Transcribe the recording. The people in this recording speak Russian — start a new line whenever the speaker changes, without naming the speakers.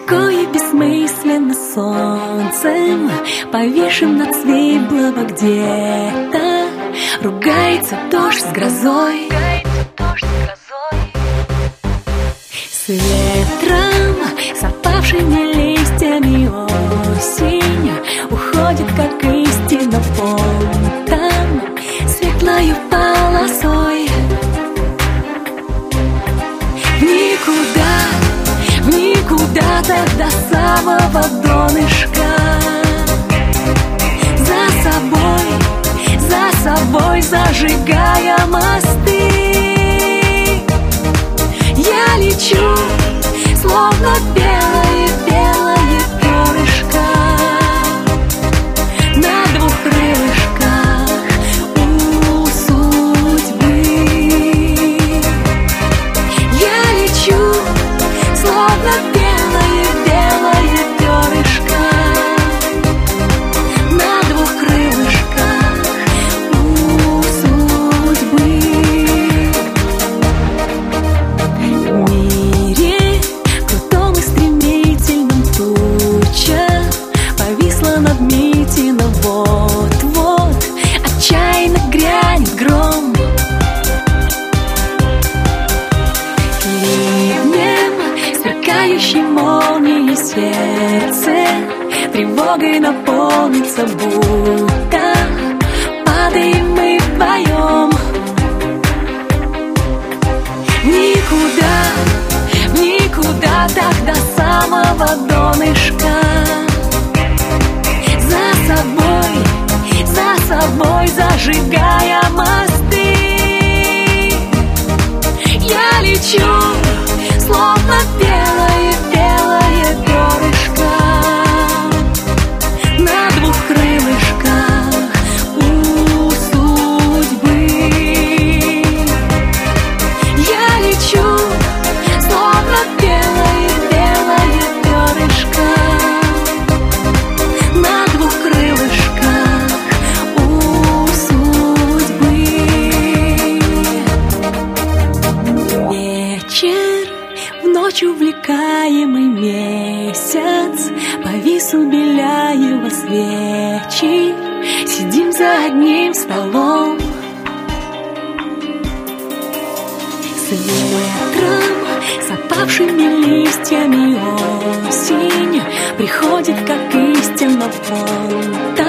Легко и бессмысленно солнцем, повешен над Свиблово где-то, ругается дождь с грозой. С ветром, с опавшими листьями осень уходит, как истина, фонтан светлою полосой. В никуда так до самого донышка. За собой зажигая мосты, я лечу, словно белое перышко на двух крылышках у судьбы. Я лечу, словно белое перышко на двух крылышках у судьбы. В мире крутом и стремительном туча повисла над Митино. Вот-вот отчаянно грянет гром. Ливнем, сверкающей молнией сердце тревогой наполнится, будто падаем мы вдвоем. В никуда так до самого донышка. За собой зажигая мосты, я лечу, словно белое перышко на двух крылышках у судьбы. Я лечу, словно белое перышко на двух крылышках у судьбы. Вечер, в ночь увлекаемый месяц, повис у Беляева свечи, сидим за одним столом. С ветром, с опавшими листьями осень приходит, как истина, фонтан